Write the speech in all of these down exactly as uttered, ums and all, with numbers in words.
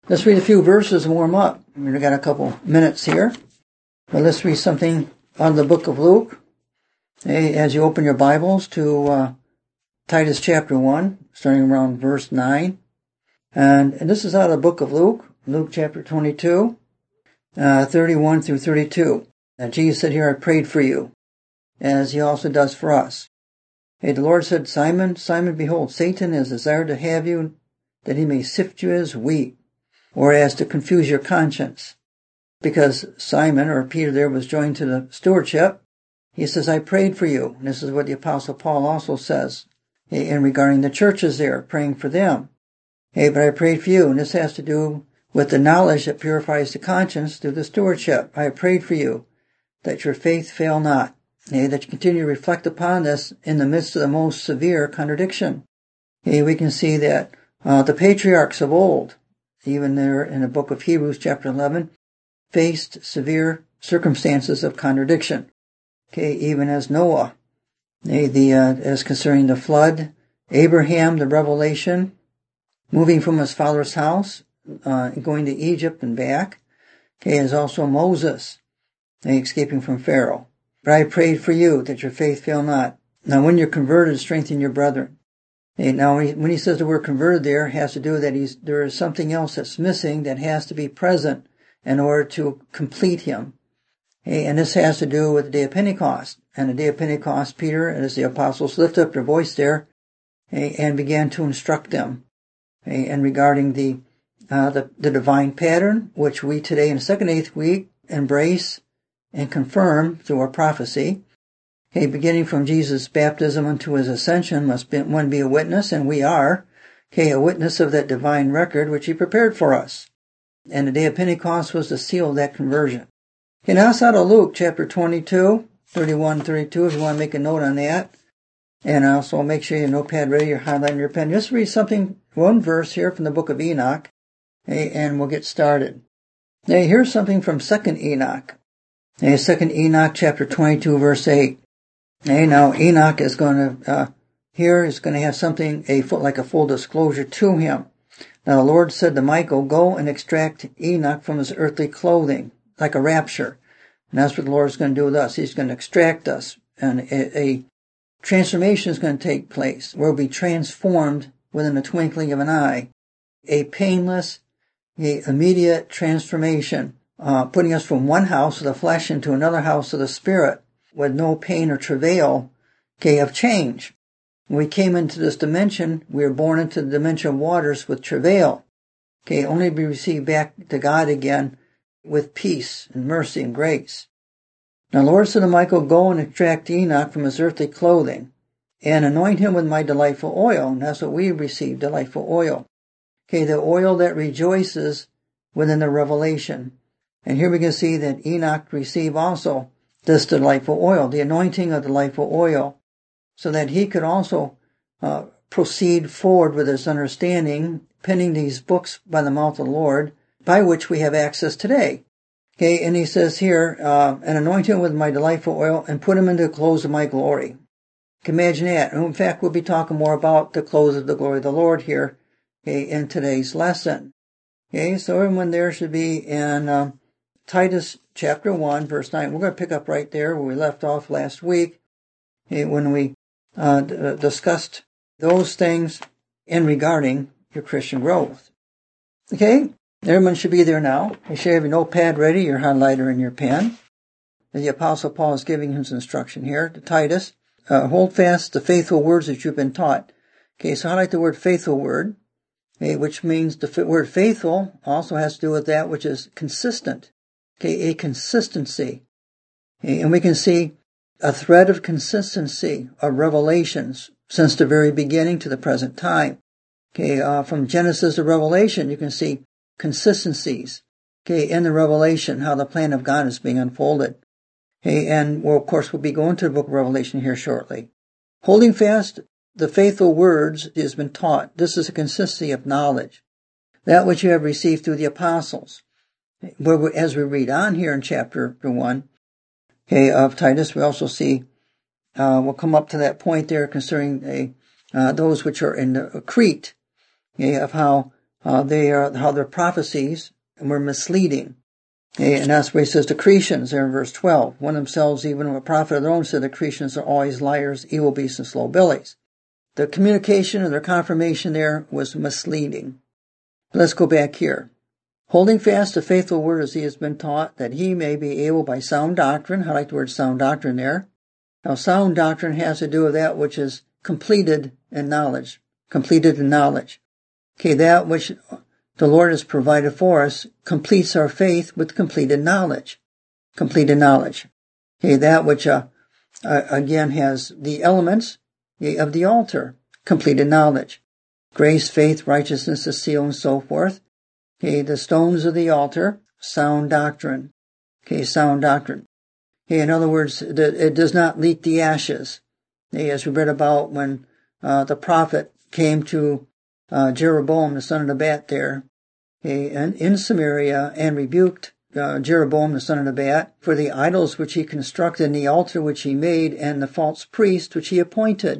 Let's read a few verses and warm up. We've got a couple minutes here. But let's read something on the book of Luke. Hey, as you open your Bibles to uh, Titus chapter one, starting around verse nine. And, and this is out of the book of Luke, Luke chapter twenty-two, uh, thirty-one through thirty-two. And Jesus said here, I prayed for you, as he also does for us. Hey, the Lord said, Simon, Simon, behold, Satan has desired to have you, that he may sift you as wheat, or as to confuse your conscience. Because Simon, or Peter there, was joined to the stewardship, he says, I prayed for you. And this is what the Apostle Paul also says, hey, in regarding the churches there, praying for them. Hey, but I prayed for you, and this has to do with the knowledge that purifies the conscience through the stewardship. I prayed for you, that your faith fail not. Hey, that you continue to reflect upon this in the midst of the most severe contradiction. Hey, we can see that uh, the patriarchs of old, even there in the book of Hebrews chapter eleven, faced severe circumstances of contradiction. Okay, even as Noah, hey, the uh, as concerning the flood, Abraham, the revelation, moving from his father's house, uh, going to Egypt and back. Okay, as also Moses, hey, escaping from Pharaoh. But I prayed for you that your faith fail not. Now, when you're converted, strengthen your brethren. Hey, now, when he, when he says the word converted there, it has to do with that he's, there is something else that's missing that has to be present in order to complete him. Hey, and this has to do with the day of Pentecost. And the day of Pentecost, Peter, as the apostles lift up their voice there, hey, and began to instruct them. Hey, and regarding the, uh, the, the divine pattern, which we today in the second eighth week embrace and confirm through our prophecy. Okay, beginning from Jesus' baptism unto his ascension must be, one be a witness, and we are, okay, a witness of that divine record which he prepared for us. And the day of Pentecost was the seal of that conversion. Okay, now it's out of Luke chapter twenty-two, thirty-one, thirty-two, if you want to make a note on that. And also make sure your notepad ready, your highlighter, your pen. Just read something, one verse here from the book of Enoch, okay, and we'll get started. Now here's something from Second Enoch. Okay, Second Enoch chapter twenty-two, verse eight. Okay, now Enoch is going to, uh, here is going to have something, a like a full disclosure to him. Now the Lord said to Michael, go and extract Enoch from his earthly clothing, like a rapture. And that's what the Lord is going to do with us. He's going to extract us, and a, a transformation is going to take place. We'll be transformed within the twinkling of an eye. A painless, a immediate transformation. Uh, putting us from one house of the flesh into another house of the spirit with no pain or travail, okay, of change. When we came into this dimension, we were born into the dimension of waters with travail, okay, only to be received back to God again with peace and mercy and grace. Now the Lord said to Michael, go and extract Enoch from his earthly clothing and anoint him with my delightful oil. And that's what we received, delightful oil. Okay, the oil that rejoices within the revelation. And here we can see that Enoch received also this delightful oil, the anointing of delightful oil, so that he could also uh, proceed forward with his understanding, penning these books by the mouth of the Lord, by which we have access today. Okay, and he says here, uh, and anoint him with my delightful oil, and put him into the clothes of my glory. You can imagine that. And in fact, we'll be talking more about the clothes of the glory of the Lord here, okay, in today's lesson. Okay, so everyone there should be in uh, Titus chapter one, verse nine. We're going to pick up right there where we left off last week, okay, when we uh, d- discussed those things in regarding your Christian growth. Okay, everyone should be there now. You should have your notepad ready, your highlighter, and your pen. The Apostle Paul is giving his instruction here to Titus. Uh, hold fast the faithful words that you've been taught. Okay, so highlight the word faithful word, okay, which means the word faithful also has to do with that which is consistent. Okay, a consistency. Okay, and we can see a thread of consistency of revelations since the very beginning to the present time. Okay, uh, from Genesis to Revelation, you can see consistencies. Okay, in the Revelation, how the plan of God is being unfolded. Okay, and well, of course, we'll be going to the book of Revelation here shortly. Holding fast the faithful words has been taught. This is a consistency of knowledge. That which you have received through the apostles. Where we, as we read on here in chapter one, okay, of Titus, we also see, uh, we'll come up to that point there concerning a, uh, those which are in uh, Crete, okay, of how uh, they are, how their prophecies were misleading. Okay, and that's what he says to Cretians there in verse twelve. One themselves, even a prophet of their own, said the Cretians are always liars, evil beasts, and slow billies. The communication and their confirmation there was misleading. Let's go back here. Holding fast the faithful word as he has been taught, that he may be able by sound doctrine. I like the word sound doctrine there. Now, sound doctrine has to do with that which is completed in knowledge. Completed in knowledge. Okay, that which the Lord has provided for us completes our faith with completed knowledge. Completed knowledge. Okay, that which, uh, uh, again has the elements of the altar. Completed knowledge. Grace, faith, righteousness, the seal, and so forth. Okay, the stones of the altar, sound doctrine. Okay, sound doctrine. Okay, in other words, it does not leak the ashes. Okay, as we read about when uh, the prophet came to uh, Jeroboam, the son of Nebat there, okay, and in Samaria, and rebuked uh, Jeroboam, the son of Nebat, for the idols which he constructed, and the altar which he made, and the false priest which he appointed.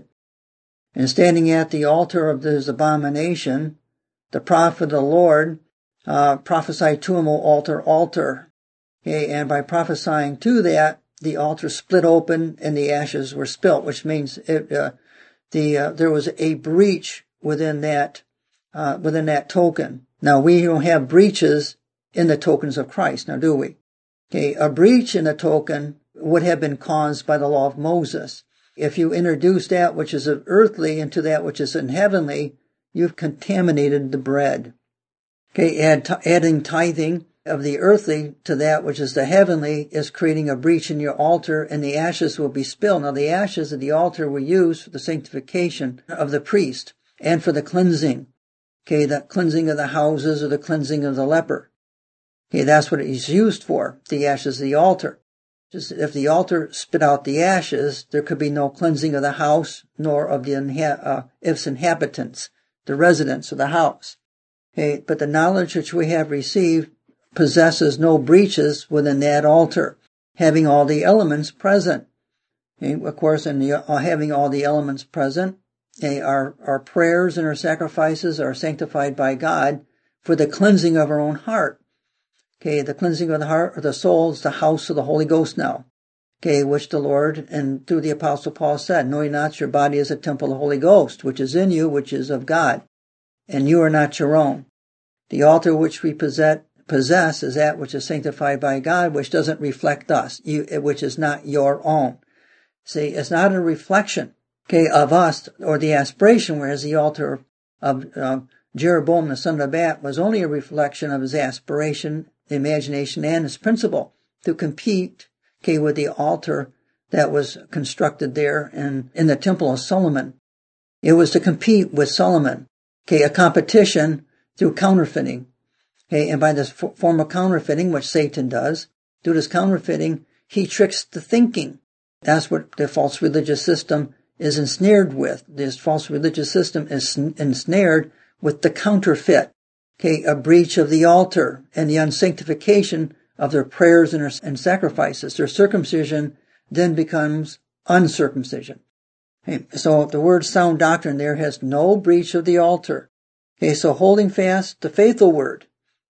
And standing at the altar of this abomination, the prophet of the Lord uh, prophesied to him, O altar, altar. Okay, and by prophesying to that, the altar split open and the ashes were spilt, which means it, uh, the uh, there was a breach within that uh, within that token. Now, we don't have breaches in the tokens of Christ, now do we? Okay, a breach in a token would have been caused by the law of Moses. If you introduce that which is of earthly into that which is in heavenly, you've contaminated the bread. Okay, add t- adding tithing of the earthly to that which is the heavenly is creating a breach in your altar, and the ashes will be spilled. Now, the ashes of the altar were used for the sanctification of the priest and for the cleansing. Okay, the cleansing of the houses or the cleansing of the leper. Okay, that's what it is used for, the ashes of the altar. Just if the altar spit out the ashes, there could be no cleansing of the house, nor of the inha- uh, its inhabitants, the residents of the house. Okay, but the knowledge which we have received possesses no breaches within that altar, having all the elements present. Okay, of course, in the, uh, having all the elements present, okay, our, our prayers and our sacrifices are sanctified by God for the cleansing of our own heart. Okay, the cleansing of the heart, of the soul, is the house of the Holy Ghost now. Okay, which the Lord and through the Apostle Paul said, know ye not your body is a temple of the Holy Ghost, which is in you, which is of God, and you are not your own. The altar which we possess, possess is that which is sanctified by God, which doesn't reflect us, you, which is not your own. See, it's not a reflection, okay, of us or the aspiration, whereas the altar of uh, Jeroboam, the son of Nebat, was only a reflection of his aspiration, imagination, and his principle to compete, okay, with the altar that was constructed there in, in the temple of Solomon. It was to compete with Solomon, okay, a competition through counterfeiting. Okay, and by this form of counterfeiting, which Satan does, through this counterfeiting, he tricks the thinking. That's what the false religious system is ensnared with. This false religious system is ensnared with the counterfeit. Okay, a breach of the altar and the unsanctification of their prayers and, their, and sacrifices. Their circumcision then becomes uncircumcision. Okay, so the word sound doctrine there has no breach of the altar. Okay, so holding fast the faithful word.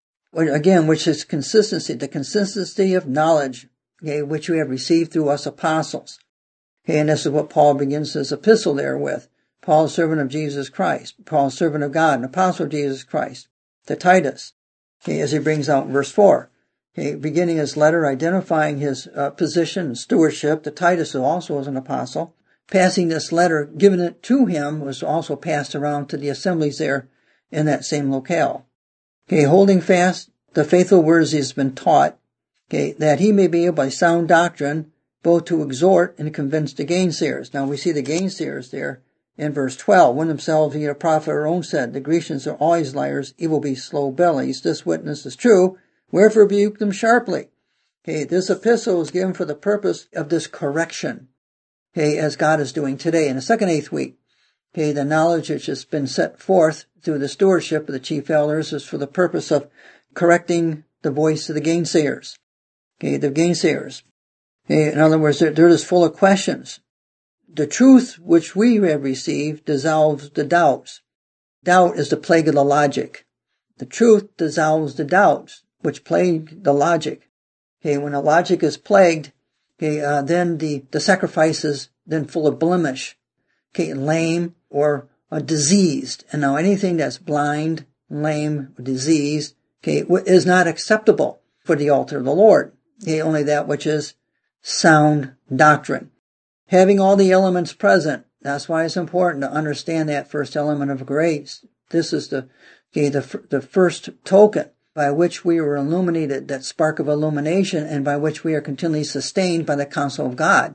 Again, which is consistency, the consistency of knowledge, okay, which we have received through us apostles. Okay, and this is what Paul begins his epistle there with. Paul, servant of Jesus Christ. Paul, servant of God, an apostle of Jesus Christ. To Titus, okay, as he brings out in verse four. Okay, beginning his letter, identifying his uh, position and stewardship. To Titus, who also was an apostle. Passing this letter, giving it to him, was also passed around to the assemblies there in that same locale. Okay, holding fast the faithful words he has been taught, okay, that he may be able by sound doctrine both to exhort and convince the gainsayers. Now we see the gainsayers there in verse twelve. One themselves, being a prophet or own, said, the Grecians are always liars, evil be slow bellies. This witness is true, wherefore rebuke them sharply. Okay, this epistle is given for the purpose of this correction, okay, as God is doing today in the second eighth week. Okay, the knowledge which has been set forth through the stewardship of the chief elders is for the purpose of correcting the voice of the gainsayers. Okay, the gainsayers. Okay, in other words, they're, they're just full of questions. The truth which we have received dissolves the doubts. Doubt is the plague of the logic. The truth dissolves the doubts which plague the logic. Okay, when the logic is plagued, okay, uh, then the, the sacrifice is then full of blemish, okay, lame or uh, diseased. And now anything that's blind, lame, or diseased, okay, is not acceptable for the altar of the Lord. Okay, only that which is sound doctrine. Having all the elements present, that's why it's important to understand that first element of grace. This is the, okay, the, the first token by which we were illuminated, that spark of illumination, and by which we are continually sustained by the counsel of God.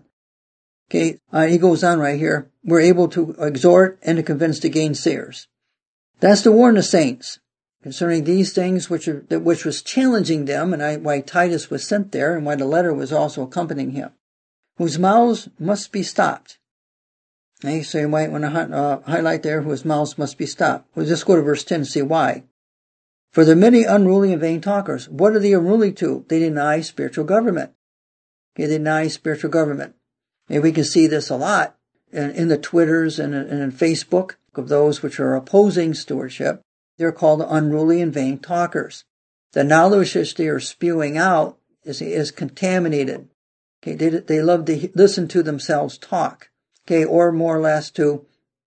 Okay, uh, he goes on right here. We're able to exhort and to convince the gainsayers. That's to warn the saints concerning these things which are, which was challenging them, and I, why Titus was sent there, and why the letter was also accompanying him, whose mouths must be stopped. Okay, so you might want to uh, highlight there, whose mouths must be stopped. We'll just go to verse ten and see why. For there are many unruly and vain talkers. What are they unruly to? They deny spiritual government. Okay, they deny spiritual government. And we can see this a lot in, in the Twitters and, and in Facebook of those which are opposing stewardship. They're called unruly and vain talkers. The knowledge which they are spewing out is, is contaminated. Okay, they, they love to listen to themselves talk. Okay, or more or less to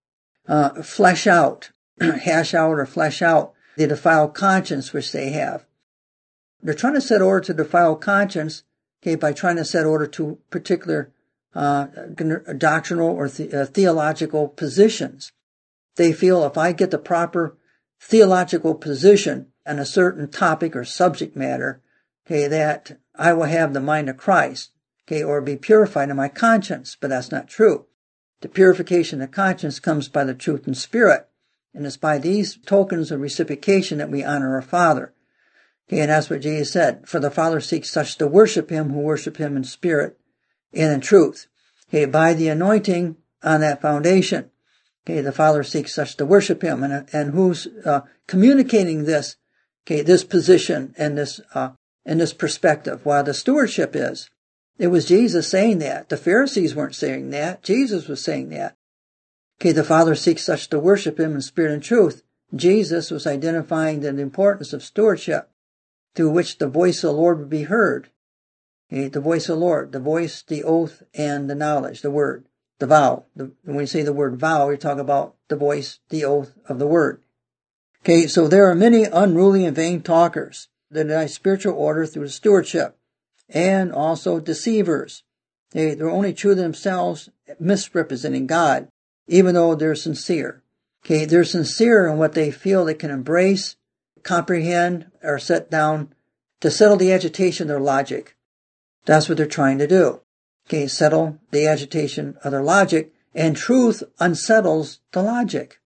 uh, flesh out, hash out or flesh out the defiled conscience which they have. They're trying to set order to defiled conscience, okay, by trying to set order to particular uh, doctrinal or the, uh, theological positions. They feel if I get the proper theological position on a certain topic or subject matter, okay, that I will have the mind of Christ, okay, or be purified in my conscience. But that's not true. The purification of conscience comes by the truth and spirit. And it's by these tokens of reciprocation that we honor our Father. Okay, and that's what Jesus said. For the Father seeks such to worship Him who worship Him in spirit and in truth. Okay, by the anointing on that foundation. Okay, the Father seeks such to worship Him. And, and who's uh, communicating this, okay, this position and this, uh, and this perspective? While the stewardship is. It was Jesus saying that. The Pharisees weren't saying that. Jesus was saying that. Okay, the Father seeks such to worship Him in spirit and truth. Jesus was identifying the importance of stewardship, through which the voice of the Lord would be heard. Okay, the voice of the Lord, the voice, the oath, and the knowledge, the word, the vow. The, when you say the word vow, you're talking about the voice, the oath of the word. Okay, so there are many unruly and vain talkers that deny spiritual order through the stewardship, and also deceivers. They, they're only true to themselves, misrepresenting God, even though they're sincere. Okay, they're sincere in what they feel they can embrace, comprehend, or set down to settle the agitation of their logic. That's what they're trying to do. Okay, settle the agitation of their logic, and truth unsettles the logic.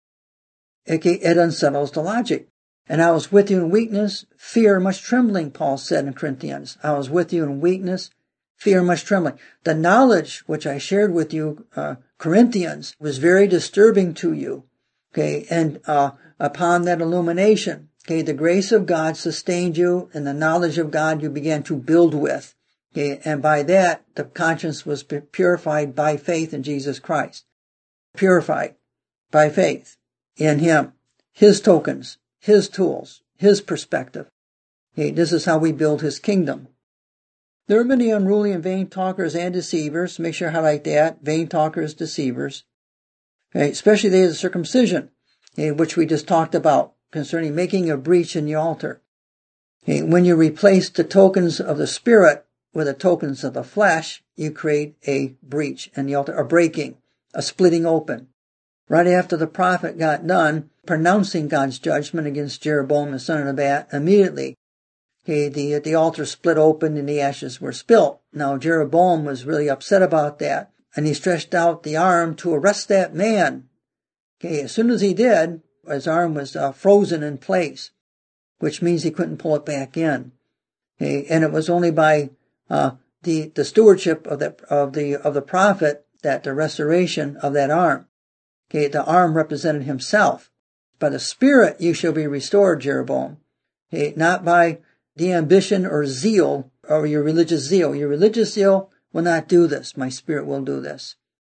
Okay, it unsettles the logic. And I was with you in weakness, fear, much trembling, Paul said in Corinthians. I was with you in weakness, fear, much trembling. The knowledge which I shared with you, uh, Corinthians, was very disturbing to you. Okay, and uh, upon that illumination, okay, the grace of God sustained you, and the knowledge of God you began to build with. Okay, and by that, the conscience was purified by faith in Jesus Christ. Purified by faith in Him, His tokens, His tools, His perspective. Okay, this is how we build His kingdom. There are many unruly and vain talkers and deceivers. Make sure I highlight that. Vain talkers, deceivers. Okay, especially they of the circumcision, okay, which we just talked about concerning making a breach in the altar. Okay, when you replace the tokens of the Spirit with the tokens of the flesh, you create a breach in the altar, a breaking, a splitting open. Right after the prophet got done pronouncing God's judgment against Jeroboam the son of Nebat, immediately okay, the, the altar split open and the ashes were spilt. Now Jeroboam was really upset about that, and he stretched out the arm to arrest that man. Okay, as soon as he did, his arm was uh, frozen in place, which means he couldn't pull it back in. Okay, and it was only by uh, the the stewardship of the of the of the prophet that the restoration of that arm. Okay, the arm represented himself. By the Spirit you shall be restored, Jeroboam. Okay, not by the ambition or zeal or your religious zeal. Your religious zeal will not do this. My Spirit will do this.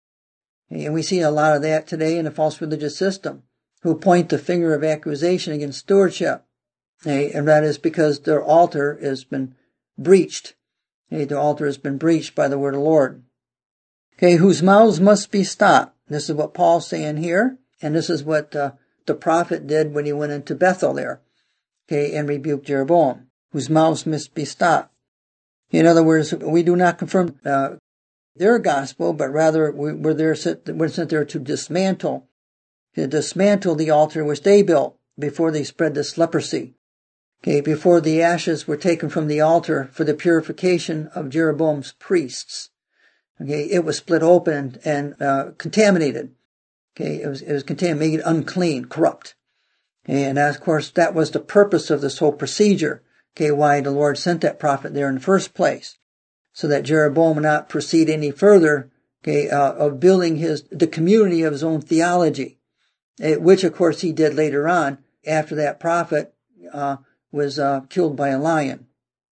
Okay, and we see a lot of that today in the false religious system, who point the finger of accusation against stewardship. Okay, and that is because their altar has been breached. Okay, their altar has been breached by the word of the Lord. Okay, whose mouths must be stopped. This is what Paul's saying here, and this is what uh, the prophet did when he went into Bethel there, okay, and rebuked Jeroboam, whose mouths must be stopped. In other words, we do not confirm uh, their gospel, but rather we, we're there, we're sent there to dismantle, to dismantle the altar which they built before they spread this leprosy. Okay, before the ashes were taken from the altar for the purification of Jeroboam's priests. Okay, it was split open and uh, contaminated. Okay, it was it was contaminated, made unclean, corrupt. Okay, and of course that was the purpose of this whole procedure. Okay, why the Lord sent that prophet there in the first place, so that Jeroboam would not proceed any further. Okay, uh, of building his the community of his own theology, which of course he did later on after that prophet uh, was uh, killed by a lion.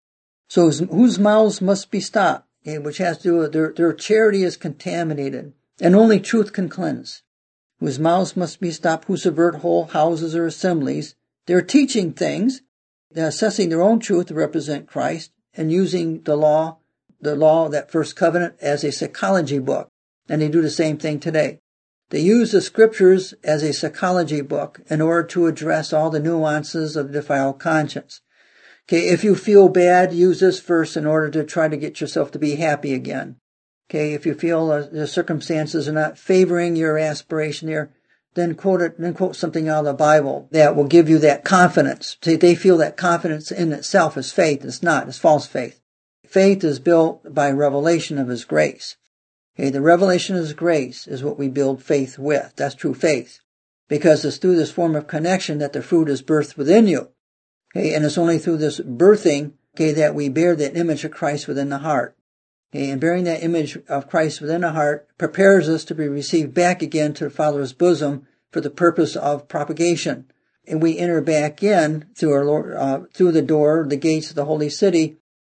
So whose mouths must be stopped, okay, which has to do with their, their charity is contaminated, and only truth can cleanse. Whose mouths must be stopped, who subvert whole houses or assemblies. They're teaching things, they're assessing their own truth to represent Christ, and using the law, the law, that first covenant, as a psychology book. And they do the same thing today. They use the scriptures as a psychology book in order to address all the nuances of defiled conscience. Okay, if you feel bad, use this verse in order to try to get yourself to be happy again. Okay, if you feel uh, the circumstances are not favoring your aspiration there, then quote it, then quote something out of the Bible that will give you that confidence. See, they feel that confidence in itself is faith. It's not. It's false faith. Faith is built by revelation of His grace. Okay, the revelation of His grace is what we build faith with. That's true faith. Because it's through this form of connection that the fruit is birthed within you. Okay, and it's only through this birthing, okay, that we bear that image of Christ within the heart. Okay, and bearing that image of Christ within the heart prepares us to be received back again to the Father's bosom for the purpose of propagation. And we enter back in through our Lord, uh, through the door, the gates of the holy city,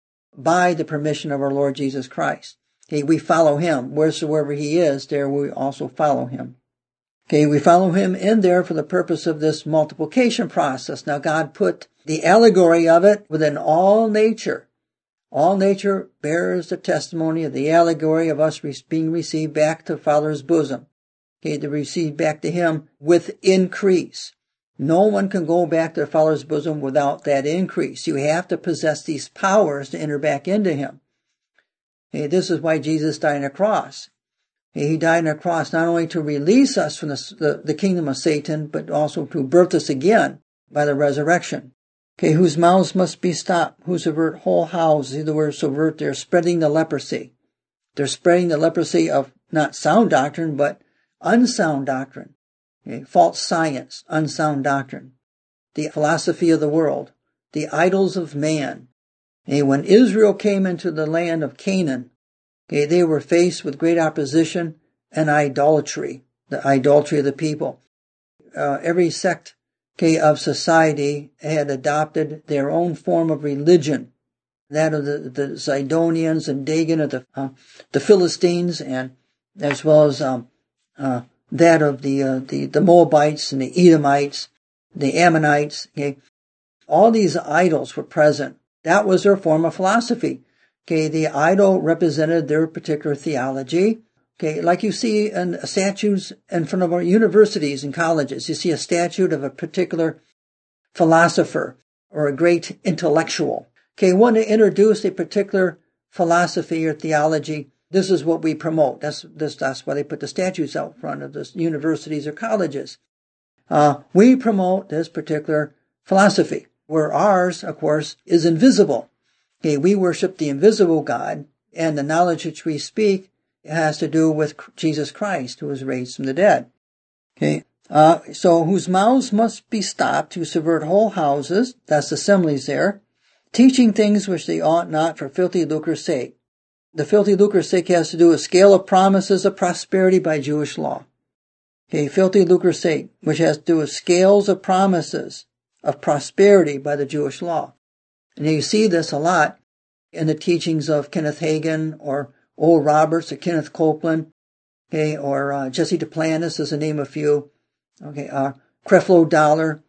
by the permission of our Lord Jesus Christ. Okay, we follow Him. Wheresoever He is, there we also follow Him. Okay, we follow Him in there for the purpose of this multiplication process. Now God put the allegory of it within all nature. All nature bears the testimony of the allegory of us being received back to the Father's bosom. Okay, to receive back to Him with increase. No one can go back to the Father's bosom without that increase. You have to possess these powers to enter back into Him. Okay, this is why Jesus died on the cross. Okay, He died on the cross not only to release us from the, the, the kingdom of Satan, but also to birth us again by the resurrection. Okay, whose mouths must be stopped, who subvert whole houses. See the word subvert, they're spreading the leprosy. They're spreading the leprosy of not sound doctrine, but unsound doctrine. Okay, false science, unsound doctrine. The philosophy of the world, the idols of man. Okay, when Israel came into the land of Canaan, okay, they were faced with great opposition and idolatry, the idolatry of the people. Uh, every sect Okay, of society had adopted their own form of religion, that of the, the Zidonians and Dagon of the uh, the Philistines, and as well as um, uh, that of the, uh, the the Moabites and the Edomites, the Ammonites. Okay, all these idols were present. That was their form of philosophy. Okay, the idol represented their particular theology. Okay, like you see in statues in front of our universities and colleges, you see a statue of a particular philosopher or a great intellectual. Okay, want to introduce a particular philosophy or theology. This is what we promote. That's this, that's why they put the statues out front of the universities or colleges. Uh, we promote this particular philosophy, where ours, of course, is invisible. Okay, we worship the invisible God, and the knowledge which we speak it has to do with Jesus Christ, who was raised from the dead. Okay, uh, so whose mouths must be stopped, who subvert whole houses, that's assemblies there, teaching things which they ought not for filthy lucre's sake. The filthy lucre's sake has to do with scale of promises of prosperity by Jewish law. Okay, filthy lucre's sake, which has to do with scales of promises of prosperity by the Jewish law. And you see this a lot in the teachings of Kenneth Hagin or Oral Roberts or Kenneth Copeland, okay, or uh, Jesse Duplantis is to name a few, okay, uh, Creflo Dollar.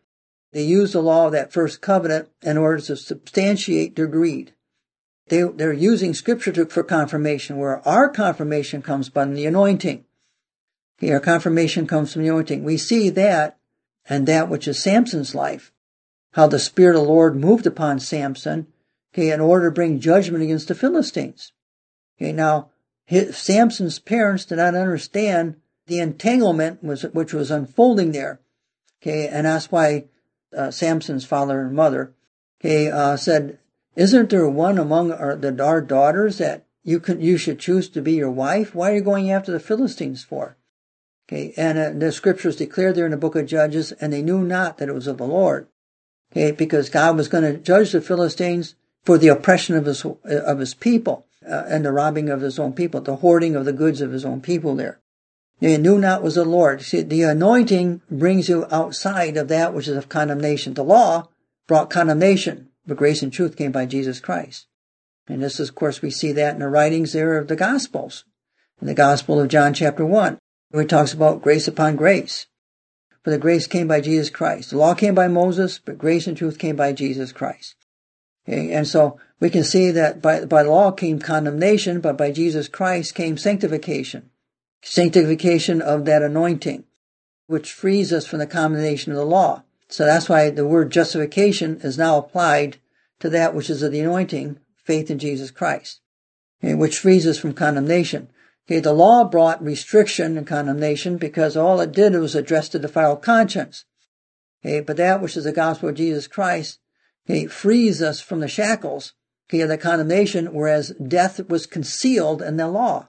They used the law of that first covenant in order to substantiate their greed. They, they're using Scripture to, for confirmation, where our confirmation comes by the anointing. Okay, our confirmation comes from the anointing. We see that and that which is Samson's life, how the Spirit of the Lord moved upon Samson, okay, in order to bring judgment against the Philistines. Okay, now, his, Samson's parents did not understand the entanglement was, which was unfolding there. Okay, and that's why uh, Samson's father and mother, okay, uh, said, "Isn't there one among our, the, our daughters that you can you should choose to be your wife? Why are you going after the Philistines for?" Okay, and uh, the scriptures declare there in the book of Judges, and they knew not that it was of the Lord. Okay, because God was going to judge the Philistines for the oppression of his of his people uh, and the robbing of his own people, the hoarding of the goods of his own people there. They knew not was the Lord. See, the anointing brings you outside of that which is of condemnation. The law brought condemnation, but grace and truth came by Jesus Christ. And this is, of course, we see that in the writings there of the Gospels. In the Gospel of John chapter one, where it talks about grace upon grace. For the grace came by Jesus Christ. The law came by Moses, but grace and truth came by Jesus Christ. Okay? And so we can see that by, by law came condemnation, but by Jesus Christ came sanctification. Sanctification of that anointing, which frees us from the condemnation of the law. So that's why the word justification is now applied to that which is of the anointing, faith in Jesus Christ, okay, which frees us from condemnation. Okay, the law brought restriction and condemnation because all it did was address the defiled conscience. Okay, but that which is the gospel of Jesus Christ, okay, frees us from the shackles, okay, of the condemnation, whereas death was concealed in the law.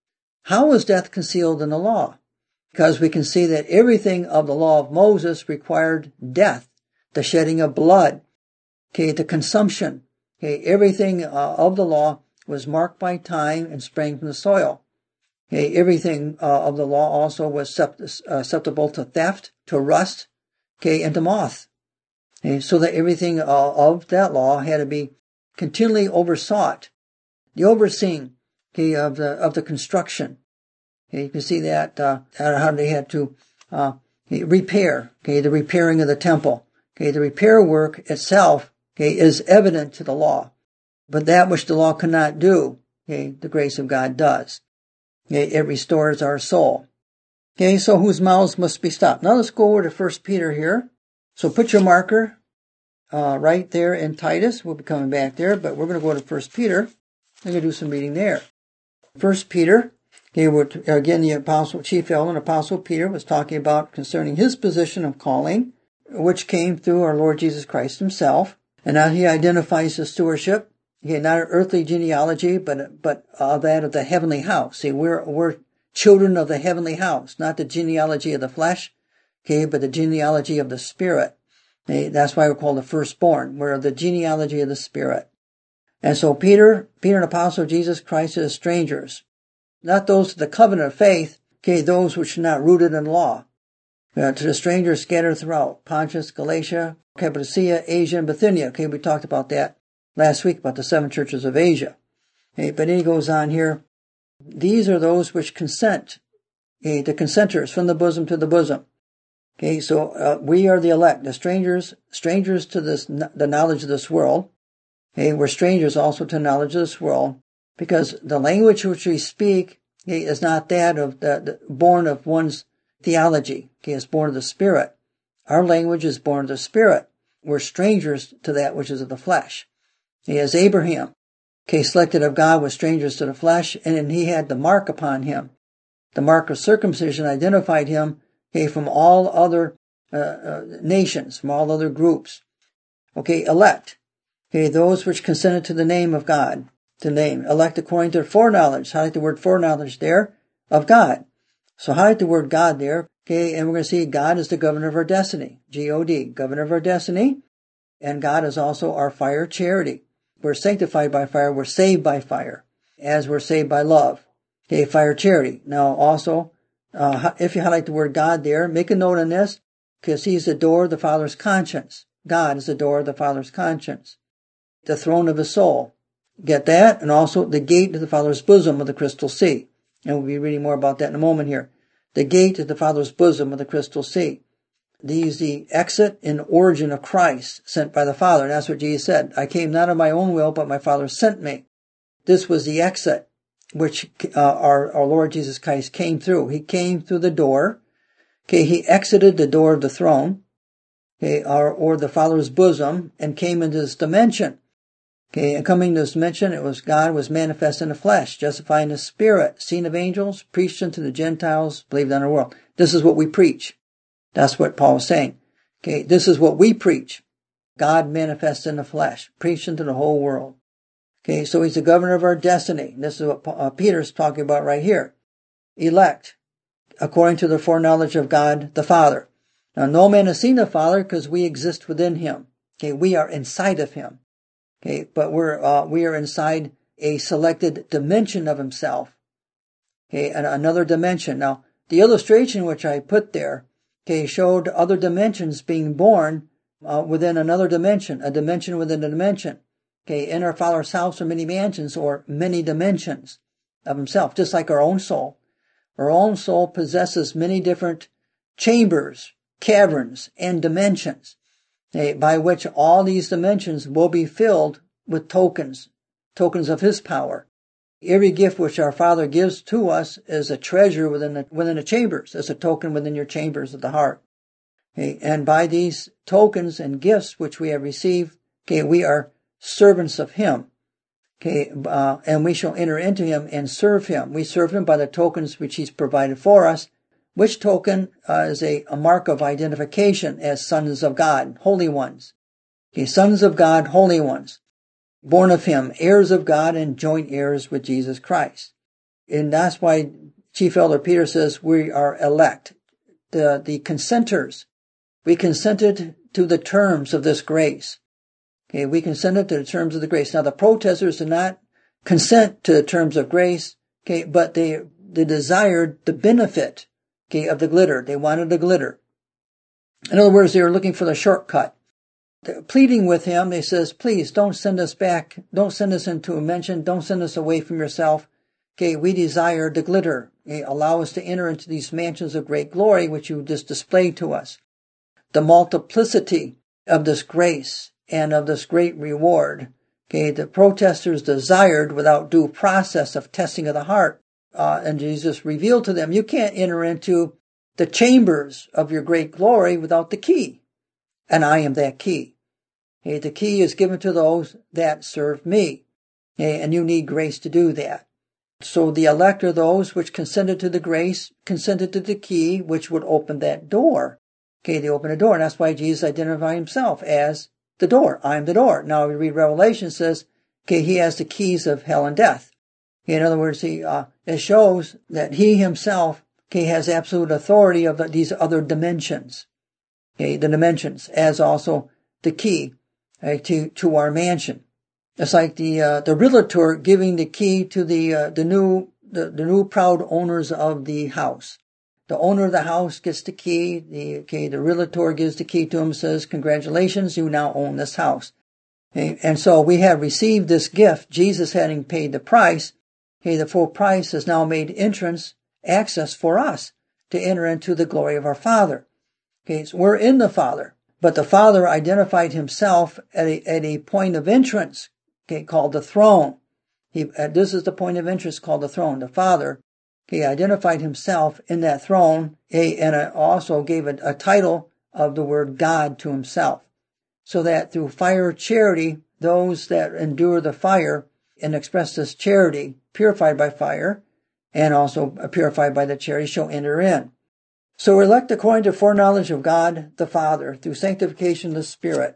How was death concealed in the law? Because we can see that everything of the law of Moses required death, the shedding of blood, okay, the consumption. Okay, everything uh, of the law was marked by time and sprang from the soil. Okay, everything uh, of the law also was susceptible to theft, to rust, okay, and to moth. Okay, so that everything uh, of that law had to be continually oversought. The overseeing, okay, of the of the construction. Okay, you can see that uh, how they had to uh, repair. Okay, the repairing of the temple. Okay, the repair work itself, okay, is evident to the law, but that which the law cannot do, okay, the grace of God does. Okay, it restores our soul. Okay, so whose mouths must be stopped. Now let's go over to First Peter here. So put your marker uh, right there in Titus. We'll be coming back there, but we're going to go to First Peter. I'm going to do some reading there. First Peter, okay, again, the apostle, chief elder and apostle Peter was talking about concerning his position of calling, which came through our Lord Jesus Christ himself. And now he identifies the stewardship, okay, not an earthly genealogy, but but uh, that of the heavenly house. See, we're we're children of the heavenly house, not the genealogy of the flesh, okay, but the genealogy of the Spirit. Okay, that's why we're called the firstborn. We're the genealogy of the Spirit. And so Peter, Peter an apostle of Jesus Christ to the strangers, not those to the covenant of faith, okay, those which are not rooted in law. Uh, to the strangers scattered throughout Pontus, Galatia, Cappadocia, Asia, and Bithynia. Okay, we talked about that last week, about the seven churches of Asia. Okay, but then he goes on here. These are those which consent, okay, the consenters from the bosom to the bosom. Okay, so uh, we are the elect, the strangers, strangers to this, the knowledge of this world. Okay, we're strangers also to knowledge of this world, because the language which we speak, okay, is not that of the, the born of one's theology. Okay, it's born of the Spirit. Our language is born of the Spirit. We're strangers to that which is of the flesh. Okay, as Abraham, okay, selected of God, was strangers to the flesh, and he had the mark upon him. The mark of circumcision identified him, okay, from all other uh, uh, nations, from all other groups. Okay, elect. Okay, those which consented to the name of God, to name. Elect according to their foreknowledge. Highlight the word foreknowledge there, of God. So highlight the word God there, okay, and we're going to see God is the governor of our destiny. G O D, governor of our destiny. And God is also our fire charity. We're sanctified by fire, we're saved by fire, as we're saved by love. Okay, fire charity. Now also, uh, if you highlight the word God there, make a note on this, because he's the door of the Father's conscience. God is the door of the Father's conscience. The throne of his soul. Get that? And also the gate to the Father's bosom of the crystal sea. And we'll be reading more about that in a moment here. The gate to the Father's bosom of the crystal sea. These the exit and origin of Christ, sent by the Father. And that's what Jesus said. I came not of my own will, but my Father sent me. This was the exit which uh, our, our Lord Jesus Christ came through. He came through the door. Okay, he exited the door of the throne, okay, or, or the Father's bosom, and came into this dimension. Okay, and coming to this dimension, it was God was manifest in the flesh, justified in the Spirit, seen of angels, preached unto the Gentiles, believed on the world. This is what we preach. That's what Paul was saying. Okay, this is what we preach. God manifest in the flesh, preached unto the whole world. Okay, so he's the governor of our destiny. This is what uh, Peter's talking about right here. Elect, according to the foreknowledge of God the Father. Now, no man has seen the Father because we exist within him. Okay, we are inside of him. Okay, but we're, uh, we are inside a selected dimension of himself. Okay, and another dimension. Now, the illustration which I put there, okay, showed other dimensions being born, uh, within another dimension, a dimension within a dimension. Okay, in our Father's house are many mansions, or many dimensions of himself, just like our own soul. Our own soul possesses many different chambers, caverns, and dimensions, okay, by which all these dimensions will be filled with tokens, tokens of his power. Every gift which our Father gives to us is a treasure within the, within the chambers. It's a token within your chambers of the heart. Okay, and by these tokens and gifts which we have received, okay, we are servants of him. Okay, uh, and we shall enter into him and serve him. We serve him by the tokens which he's provided for us, which token uh, is a, a mark of identification as sons of God, holy ones. Okay, sons of God, holy ones, born of him, heirs of God and joint heirs with Jesus Christ. And that's why Chief Elder Peter says we are elect, the, the consenters. We consented to the terms of this grace. Okay, we consented to the terms of the grace. Now, the protesters did not consent to the terms of grace, okay, but they, they desired the benefit, okay, of the glitter. They wanted the glitter. In other words, they were looking for the shortcut. They're pleading with him, they says, please don't send us back. Don't send us into a mention. Don't send us away from yourself. Okay, we desire the glitter. Okay, allow us to enter into these mansions of great glory, which you just displayed to us. The multiplicity of this grace and of this great reward, okay, the protesters desired without due process of testing of the heart. Uh, and Jesus revealed to them, you can't enter into the chambers of your great glory without the key. And I am that key. Okay, the key is given to those that serve me. Okay, and you need grace to do that. So the elect are those which consented to the grace, consented to the key, which would open that door. Okay, they open a door, and that's why Jesus identified himself as the door. I'm the door. Now we read Revelation, it says, okay, he has the keys of hell and death. Okay, in other words, he, uh, it shows that he himself, okay, has absolute authority of the, these other dimensions. Okay, the dimensions, as also the key, okay, to, to our mansion. It's like the, uh, the realtor giving the key to the, uh, the new, the, the new proud owners of the house. The owner of the house gets the key. The, okay, the realtor gives the key to him, says, congratulations, you now own this house. Okay, and so we have received this gift, Jesus having paid the price. Okay, the full price has now made entrance, access for us to enter into the glory of our Father. Okay, so we're in the Father, but the Father identified himself at a, at a point of entrance, okay, called the throne. He, uh, this is the point of entrance called the throne. The Father, he identified himself in that throne, and also gave a, a title of the word God to himself. So that through fire charity, those that endure the fire and express this charity, purified by fire, and also purified by the charity, shall enter in. So we're elect according to foreknowledge of God the Father, through sanctification of the Spirit,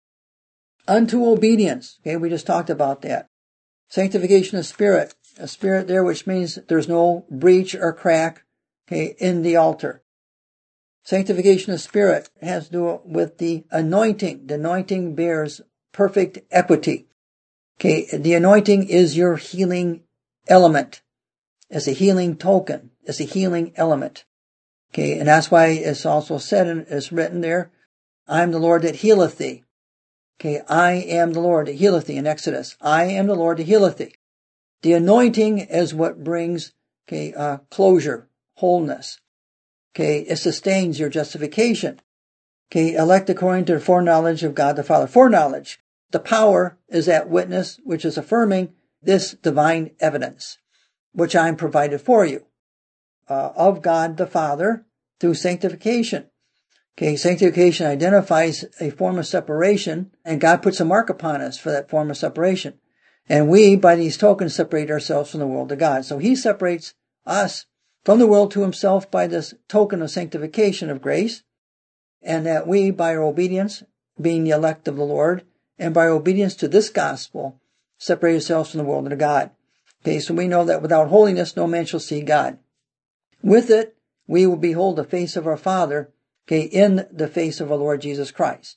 unto obedience. Okay, we just talked about that. Sanctification of Spirit. A spirit there, which means there's no breach or crack, okay, in the altar. Sanctification of spirit has to do with the anointing. The anointing bears perfect equity. Okay, the anointing is your healing element. It's a healing token. It's a healing element. Okay, and that's why it's also said, and it's written there, I am the Lord that healeth thee. Okay, I am the Lord that healeth thee in Exodus. I am the Lord that healeth thee. The anointing is what brings, okay, uh, closure, wholeness. Okay, it sustains your justification. Okay, elect according to the foreknowledge of God the Father. Foreknowledge. The power is that witness which is affirming this divine evidence, which I am provided for you, uh, of God the Father through sanctification. Okay, sanctification identifies a form of separation, and God puts a mark upon us for that form of separation. And we, by these tokens, separate ourselves from the world to God. So he separates us from the world to himself by this token of sanctification of grace, and that we, by our obedience, being the elect of the Lord, and by obedience to this gospel, separate ourselves from the world to God. Okay, so we know that without holiness, no man shall see God. With it, we will behold the face of our Father, okay, in the face of our Lord Jesus Christ.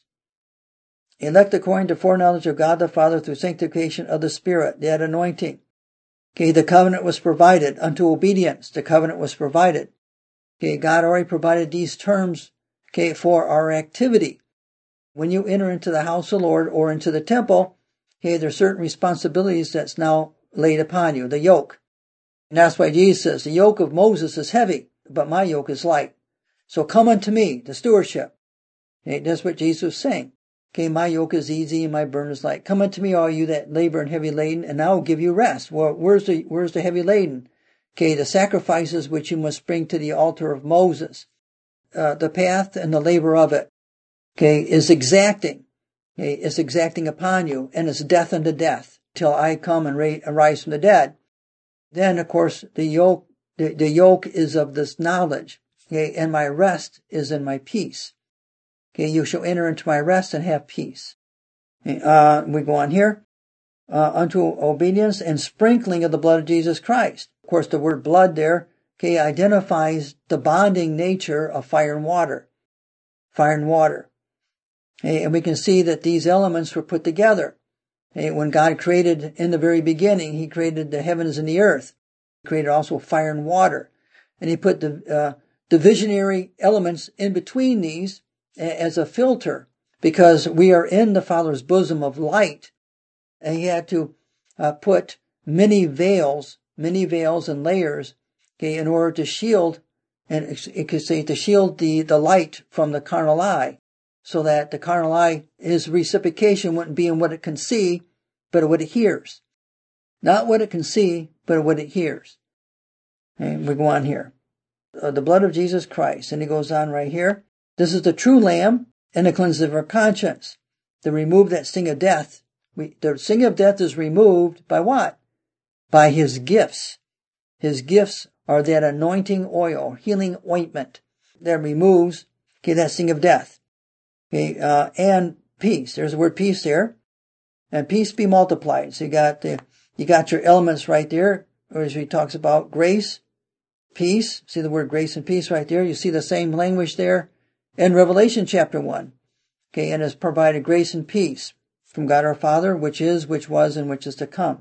Elect according to foreknowledge of God the Father through sanctification of the Spirit, that anointing. Okay, the covenant was provided unto obedience. The covenant was provided. Okay, God already provided these terms, okay, for our activity. When you enter into the house of the Lord or into the temple, okay, there are certain responsibilities that's now laid upon you, the yoke. And that's why Jesus says, the yoke of Moses is heavy, but my yoke is light. So come unto me, the stewardship. Okay, that's what Jesus was saying. Okay, my yoke is easy and my burden is light. Come unto me, all you that labor and heavy laden, and I will give you rest. Well, where's the, where's the heavy laden? Okay, the sacrifices which you must bring to the altar of Moses. Uh, the path and the labor of it, okay, is exacting. Okay, it's exacting upon you, and it's death unto death, till I come and ra- arise from the dead. Then, of course, the yoke, the, the yoke is of this knowledge. Okay, and my rest is in my peace. Okay, you shall enter into my rest and have peace. Okay, uh, we go on here. Uh, unto obedience and sprinkling of the blood of Jesus Christ. Of course, the word blood there, okay, identifies the bonding nature of fire and water. Fire and water. Okay, and we can see that these elements were put together. Okay, when God created in the very beginning, he created the heavens and the earth. He created also fire and water. And he put the, uh, the visionary elements in between these as a filter, because we are in the Father's bosom of light. And he had to uh, put many veils, many veils and layers, okay, in order to shield, and it could say to shield the, the light from the carnal eye, so that the carnal eye, his reciprocation wouldn't be in what it can see, but in what it hears. Not what it can see, but what it hears. And we go on here. Uh, the blood of Jesus Christ. And he goes on right here. This is the true Lamb and the cleansing of our conscience. To remove that sting of death. We, the sting of death is removed by what? By his gifts. His gifts are that anointing oil, healing ointment that removes, okay, that sting of death. Okay, uh, and peace. There's the word peace there. And peace be multiplied. So you got the, you got your elements right there, where he talks about grace, peace. See the word grace and peace right there. You see the same language there in Revelation chapter one. Okay, and has provided grace and peace from God our Father, which is, which was, and which is to come.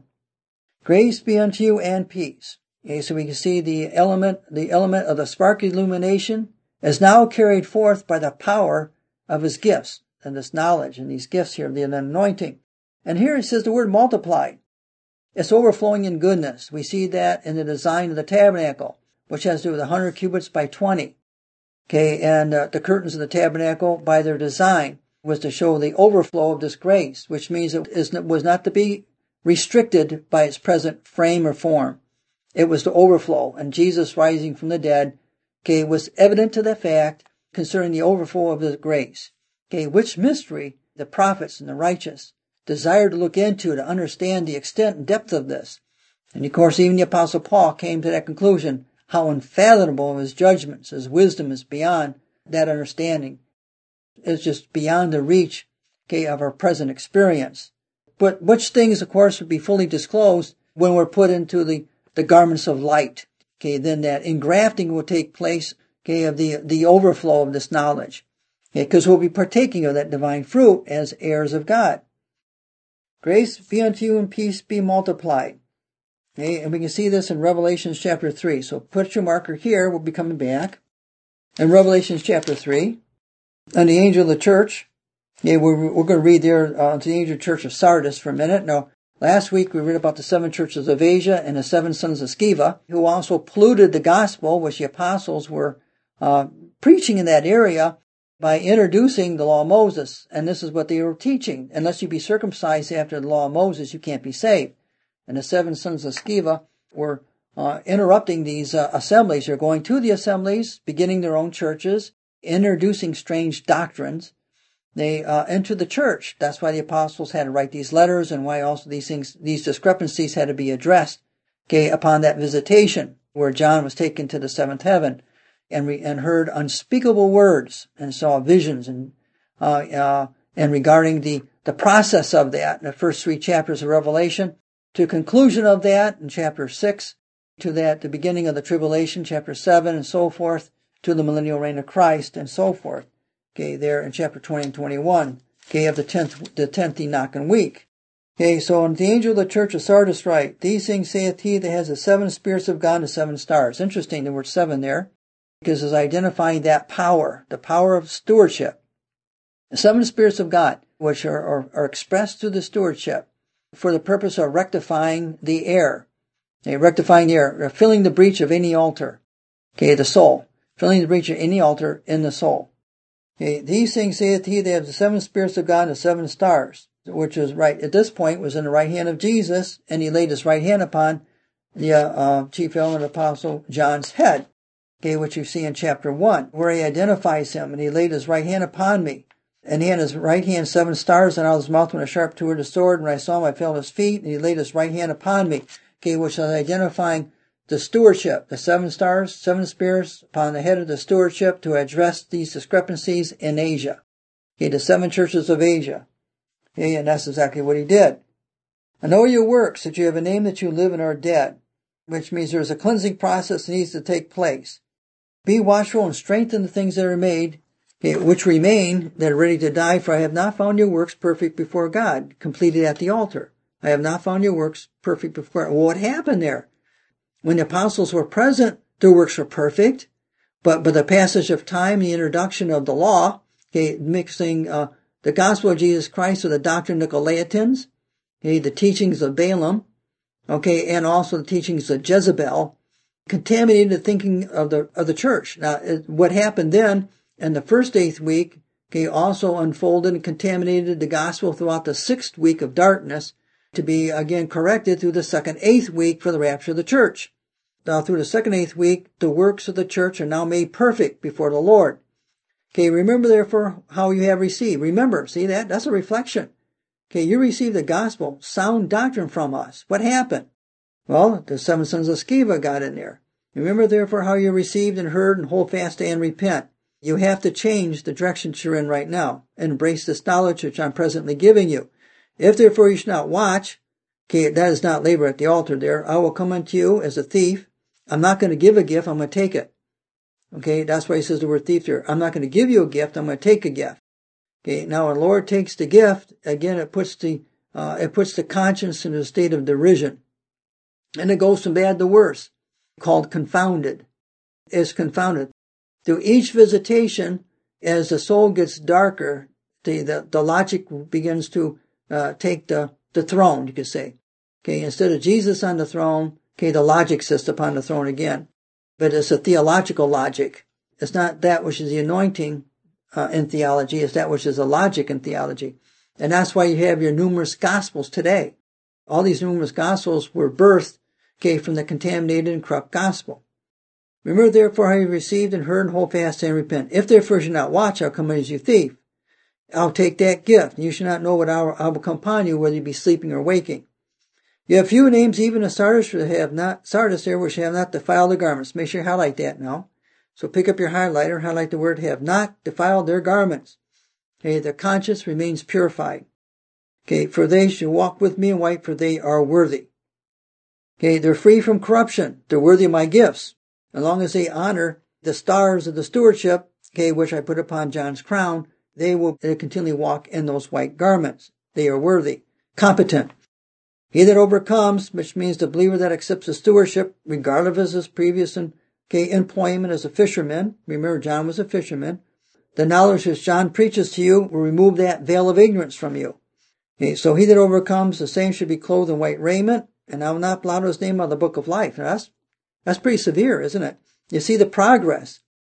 Grace be unto you and peace. Okay, so we can see the element, the element of the spark illumination is now carried forth by the power of his gifts and this knowledge and these gifts here, the anointing. And here it says the word multiplied. It's overflowing in goodness. We see that in the design of the tabernacle, which has to do with one hundred cubits by twenty. Okay, and uh, the curtains of the tabernacle, by their design, was to show the overflow of this grace, which means it is, was not to be restricted by its present frame or form. It was to overflow. And Jesus rising from the dead, okay, was evident to the fact concerning the overflow of the grace. Okay, which mystery the prophets and the righteous desired to look into to understand the extent and depth of this. And of course, even the Apostle Paul came to that conclusion, how unfathomable his judgments, his wisdom is beyond that understanding. It's just beyond the reach, okay, of our present experience. But which things, of course, would be fully disclosed when we're put into the, the garments of light. Okay, then that engrafting will take place, okay, of the, the overflow of this knowledge. Okay, because we'll be partaking of that divine fruit as heirs of God. Grace be unto you and peace be multiplied. Okay, and we can see this in Revelation chapter three. So put your marker here. We'll be coming back. In Revelation chapter three, and the angel of the church, yeah, we're, we're going to read there uh, to the angel of the church of Sardis for a minute. Now, last week we read about the seven churches of Asia and the seven sons of Sceva, who also polluted the gospel, which the apostles were uh, preaching in that area, by introducing the law of Moses. And this is what they were teaching. Unless you be circumcised after the law of Moses, you can't be saved. And the seven sons of Sceva were uh, interrupting these uh, assemblies. They're going to the assemblies, beginning their own churches, introducing strange doctrines. They uh, entered the church. That's why the apostles had to write these letters, and why also these things, these discrepancies had to be addressed, okay, upon that visitation where John was taken to the seventh heaven and re- and heard unspeakable words and saw visions and uh, uh, and regarding the the process of that in the first three chapters of Revelation, to conclusion of that in chapter six, to that the beginning of the tribulation, chapter seven, and so forth, to the millennial reign of Christ, and so forth. Okay, there in chapter twenty and twenty-one, okay, of the tenth, the tenth Enochian week. Okay, so on the angel of the church of Sardis write, these things saith he that has the seven spirits of God and the seven stars. Interesting, the word seven there, because it's identifying that power, the power of stewardship. The seven spirits of God, which are, are, are expressed through the stewardship for the purpose of rectifying the air. Okay, rectifying the air, filling the breach of any altar. Okay, the soul. Filling the breach of any altar in the soul. Okay, these things saith he that has the seven spirits of God and the seven stars, which is right at this point was in the right hand of Jesus, and he laid his right hand upon the uh, uh, chief elder apostle John's head. Okay, which you see in chapter one, where he identifies him, and he laid his right hand upon me. And he had his right hand seven stars, and out of his mouth went a sharp two-edged sword, and when I saw him, I fell at his feet, and he laid his right hand upon me. Okay, which is identifying the stewardship, the seven stars, seven spirits upon the head of the stewardship to address these discrepancies in Asia. Okay, the seven churches of Asia. Okay, and that's exactly what he did. I know your works, that you have a name, that you live and are dead, which means there's a cleansing process that needs to take place. Be watchful and strengthen the things that are made, okay, which remain, that are ready to die, for I have not found your works perfect before God, completed at the altar. I have not found your works perfect before. Well, what happened there? When the apostles were present, their works were perfect, but by the passage of time, the introduction of the law, okay, mixing uh, the gospel of Jesus Christ with the doctrine of Nicolaitans, okay, the teachings of Balaam, okay, and also the teachings of Jezebel, contaminated the thinking of the of the church. Now, what happened then in the first eighth week, okay, also unfolded and contaminated the gospel throughout the sixth week of darkness, to be again corrected through the second eighth week for the rapture of the church. Now, through the second eighth week, the works of the church are now made perfect before the Lord. Okay, remember therefore how you have received. Remember, see that? That's a reflection. Okay, you received the gospel, sound doctrine from us. What happened? Well, the seven sons of Sceva got in there. Remember therefore how you received and heard, and hold fast and repent. You have to change the direction you're in right now, and embrace this knowledge which I'm presently giving you. If therefore you should not watch, okay, that is not labor at the altar there, I will come unto you as a thief. I'm not going to give a gift, I'm going to take it. Okay, that's why he says the word thief there. I'm not going to give you a gift, I'm going to take a gift. Okay, now when the Lord takes the gift, again, it puts the, uh, it puts the conscience in a state of derision. And it goes from bad to worse, called confounded. It's confounded. Through each visitation, as the soul gets darker, the, the, the logic begins to uh, take the, the throne, you could say. Okay, instead of Jesus on the throne, okay, the logic sits upon the throne again. But it's a theological logic. It's not that which is the anointing uh, in theology. It's that which is the logic in theology. And that's why you have your numerous gospels today. All these numerous gospels were birthed, okay, from the contaminated and corrupt gospel. Remember therefore how you received and heard, and hold fast and repent. If therefore you should not watch, I'll come as you thief. I'll take that gift, and you shall not know what hour I will come upon you, whether you be sleeping or waking. You have few names, even of Sardis, which have not, Sardis there, which have not defiled their garments. Make sure you highlight that now. So pick up your highlighter, highlight the word have not defiled their garments. Okay, their conscience remains purified. Okay, for they shall walk with me in white, for they are worthy. Okay, they're free from corruption. They're worthy of my gifts. As long as they honor the stars of the stewardship, okay, which I put upon John's crown, they will continually walk in those white garments. They are worthy, competent. He that overcomes, which means the believer that accepts the stewardship, regardless of his previous okay, employment as a fisherman. Remember, John was a fisherman. The knowledge which John preaches to you will remove that veil of ignorance from you. Okay, so he that overcomes, the same should be clothed in white raiment, and I will not blot out his name out of the book of life. Now that's, that's pretty severe, isn't it? You see the progress.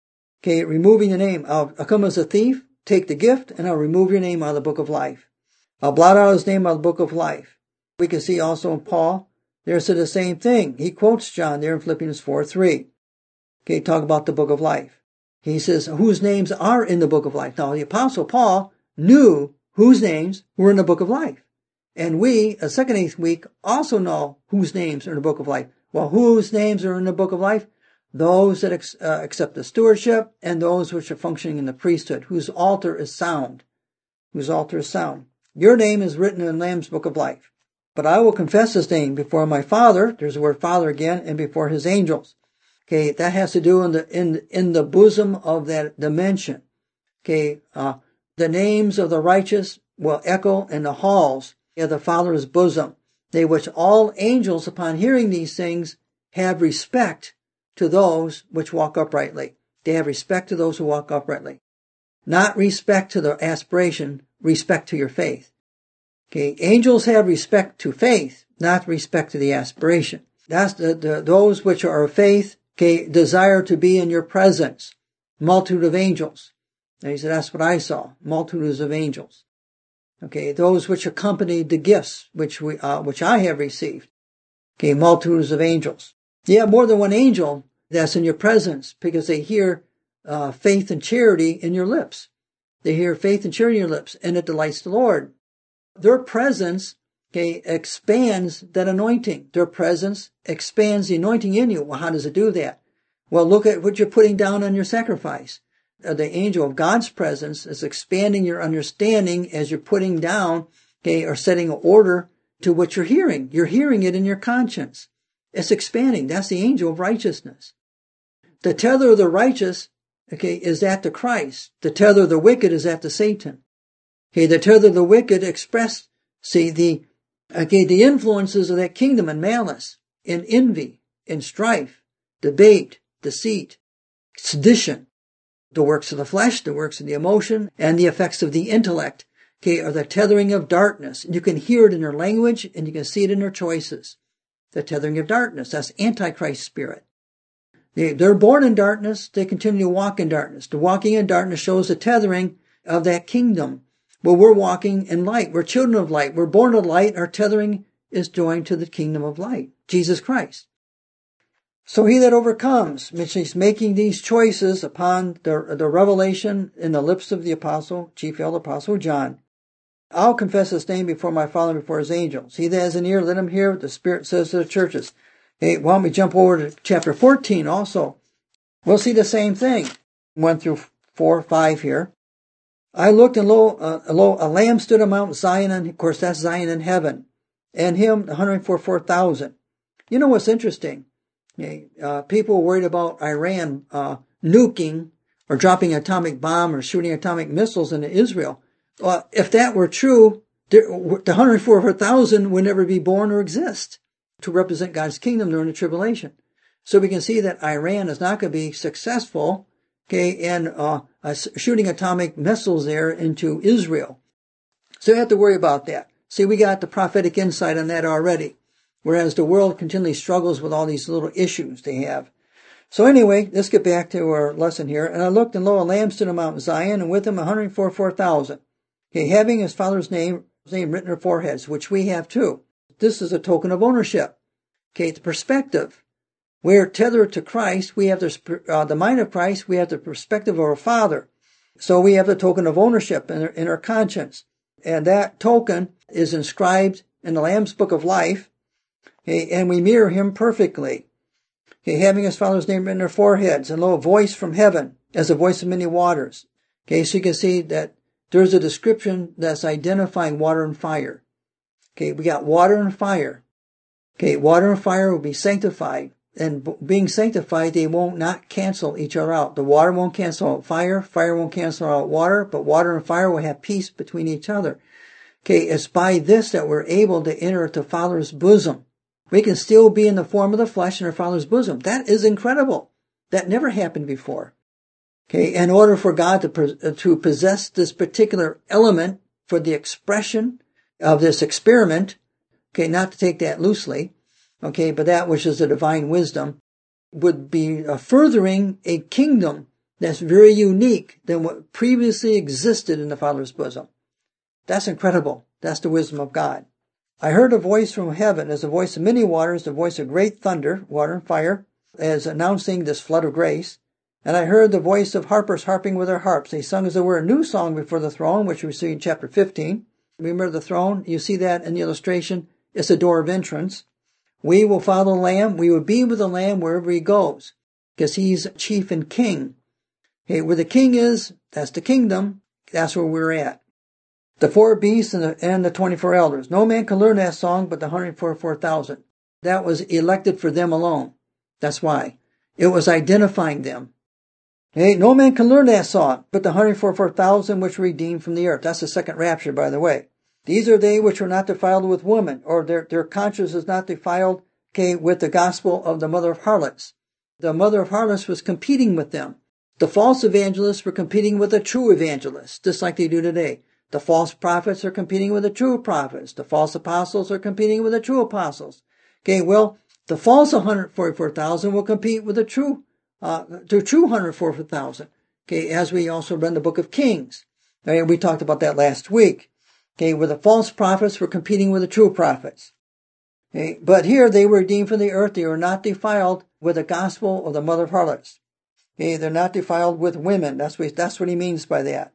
Okay, removing the name. I'll, I'll come as a thief, take the gift, and I'll remove your name out of the book of life. I'll blot out his name out of the book of life. We can see also in Paul, there's the same thing. He quotes John there in Philippians four three. Okay, talk about the book of life. He says, whose names are in the book of life. Now, the Apostle Paul knew whose names were in the book of life. And we, a second eighth week, also know whose names are in the book of life. Well, whose names are in the book of life? Those that ex- uh, accept the stewardship and those which are functioning in the priesthood, whose altar is sound. Whose altar is sound. Your name is written in the Lamb's book of life. But I will confess his name before my Father, there's the word Father again, and before his angels. Okay, that has to do in the, in, in the bosom of that dimension. Okay, uh, the names of the righteous will echo in the halls of the Father's bosom. They which all angels, upon hearing these things, have respect to those which walk uprightly. They have respect to those who walk uprightly. Not respect to the aspiration, respect to your faith. Okay, angels have respect to faith, not respect to the aspiration. That's the, the those which are of faith, okay, desire to be in your presence. Multitude of angels. And he said, that's what I saw. Multitudes of angels. Okay, those which accompanied the gifts which we, uh, which I have received. Okay, multitudes of angels. You have more than one angel that's in your presence because they hear uh, faith and charity in your lips. They hear faith and charity in your lips, and it delights the Lord. Their presence, okay, expands that anointing. Their presence expands the anointing in you. Well, how does it do that? Well, look at what you're putting down on your sacrifice. Uh, the angel of God's presence is expanding your understanding as you're putting down, okay, or setting an order to what you're hearing. You're hearing it in your conscience. It's expanding. That's the angel of righteousness. The tether of the righteous, okay, is at the Christ. The tether of the wicked is at the Satan. Okay, the tether of the wicked express, see, the, okay, the influences of that kingdom in malice, in envy, in strife, debate, deceit, sedition, the works of the flesh, the works of the emotion, and the effects of the intellect, okay, are the tethering of darkness. And you can hear it in their language, and you can see it in their choices. The tethering of darkness, that's Antichrist spirit. They, they're born in darkness, they continue to walk in darkness. The walking in darkness shows the tethering of that kingdom. Well, we're walking in light. We're children of light. We're born of light. Our tethering is joined to the kingdom of light, Jesus Christ. So he that overcomes, which is making these choices upon the, the revelation in the lips of the apostle, chief elder apostle John. I'll confess his name before my Father and before his angels. He that has an ear, let him hear what the Spirit says to the churches. Hey, why don't we jump over to chapter fourteen also? We'll see the same thing. One through four, five here. I looked, and lo, uh, lo, a lamb stood on Mount Zion, and of course that's Zion in heaven, and him one hundred forty-four thousand. You know what's interesting? Okay, uh, people are worried about Iran uh, nuking or dropping an atomic bomb or shooting atomic missiles into Israel. Well, if that were true, the one hundred forty-four thousand would never be born or exist to represent God's kingdom during the tribulation. So we can see that Iran is not going to be successful, okay, in uh, uh, shooting atomic missiles there into Israel. So you have to worry about that. See, we got the prophetic insight on that already, whereas the world continually struggles with all these little issues they have. So anyway, let's get back to our lesson here. And I looked, and lo, a lamb stood on Mount Zion, and with him one hundred forty-four thousand. Okay, having his father's name, his name written on their foreheads, which we have too. This is a token of ownership. Okay, the perspective. We're tethered to Christ. We have the, uh, the mind of Christ. We have the perspective of our Father. So we have the token of ownership in our, in our conscience. And that token is inscribed in the Lamb's Book of Life. Okay, and we mirror him perfectly. Okay, having his Father's name written on their foreheads. And lo, a voice from heaven as the voice of many waters. Okay, so you can see that there's a description that's identifying water and fire. Okay, we got water and fire. Okay, water and fire will be sanctified. And being sanctified, they won't not cancel each other out. The water won't cancel out fire. Fire won't cancel out water. But water and fire will have peace between each other. Okay, it's by this that we're able to enter the Father's bosom. We can still be in the form of the flesh in our Father's bosom. That is incredible. That never happened before. Okay, in order for God to, to possess this particular element for the expression of this experiment, okay, not to take that loosely, okay, but that which is the divine wisdom, would be uh, furthering a kingdom that's very unique than what previously existed in the Father's bosom. That's incredible. That's the wisdom of God. I heard a voice from heaven as the voice of many waters, the voice of great thunder, water and fire, as announcing this flood of grace. And I heard the voice of harpers harping with their harps. They sung as it were a new song before the throne, which we see in chapter fifteen. Remember the throne? You see that in the illustration. It's a door of entrance. We will follow the Lamb. We will be with the Lamb wherever he goes, because he's chief and king. Okay, where the king is, that's the kingdom. That's where we're at. The four beasts and the, and the twenty-four elders. No man can learn that song but the one hundred forty-four thousand. That was elected for them alone. That's why. It was identifying them. Hey, no man can learn that song but the one hundred forty-four thousand which were redeemed from the earth. That's the second rapture, by the way. These are they which were not defiled with woman, or their, their conscience is not defiled, okay, with the gospel of the mother of harlots. The mother of harlots was competing with them. The false evangelists were competing with the true evangelists, just like they do today. The false prophets are competing with the true prophets. The false apostles are competing with the true apostles. Okay, well, the false one hundred forty-four thousand will compete with the true, uh, the true one hundred forty-four thousand. Okay, as we also read in the book of Kings. And we talked about that last week. Okay, where the false prophets were competing with the true prophets. Okay, but here they were redeemed from the earth. They were not defiled with the gospel of the mother of harlots. Okay, they're not defiled with women. That's what, that's what he means by that.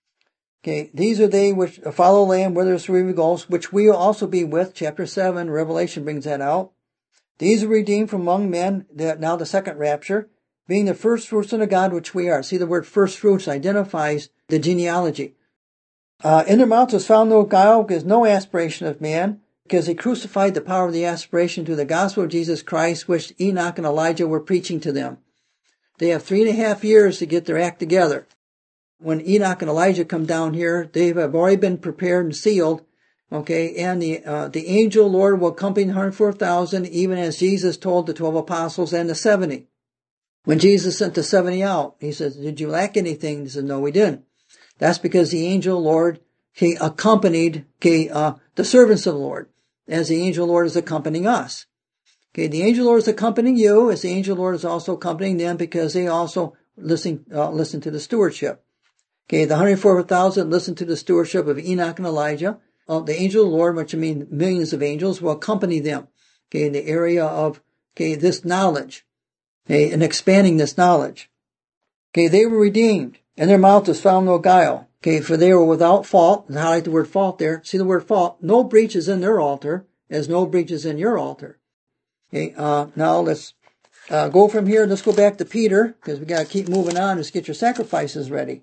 Okay, these are they which follow the Lamb whithersoever he goes, which we will also be with. Chapter seven, Revelation brings that out. These are redeemed from among men, that now the second rapture, being the first fruits unto God, which we are. See, the word first fruits identifies the genealogy. Uh, in their mouth was found no guile, because no aspiration of man, because they crucified the power of the aspiration to the gospel of Jesus Christ, which Enoch and Elijah were preaching to them. They have three and a half years to get their act together. When Enoch and Elijah come down here, they have already been prepared and sealed, okay, and the uh, the angel Lord will accompany one hundred four thousand, even as Jesus told the twelve apostles and the seventy. When Jesus sent the seventy out, he says, did you lack anything? He said, no, we didn't. That's because the angel Lord, he accompanied, okay, uh, the servants of the Lord, as the angel Lord is accompanying us. Okay, the angel Lord is accompanying you, as the angel Lord is also accompanying them, because they also listen, uh, listen to the stewardship. Okay, the one hundred forty thousand listen to the stewardship of Enoch and Elijah. Uh, the angel of the Lord, which I mean millions of angels, will accompany them, okay, in the area of, okay, this knowledge, okay, and expanding this knowledge. Okay, they were redeemed, and their mouth was found no guile. Okay, for they were without fault, and I highlight the word fault there. See the word fault? No breach is in their altar, as no breach is in your altar. Okay, uh, now let's, uh, go from here. Let's go back to Peter, because we gotta keep moving on. Let's get your sacrifices ready.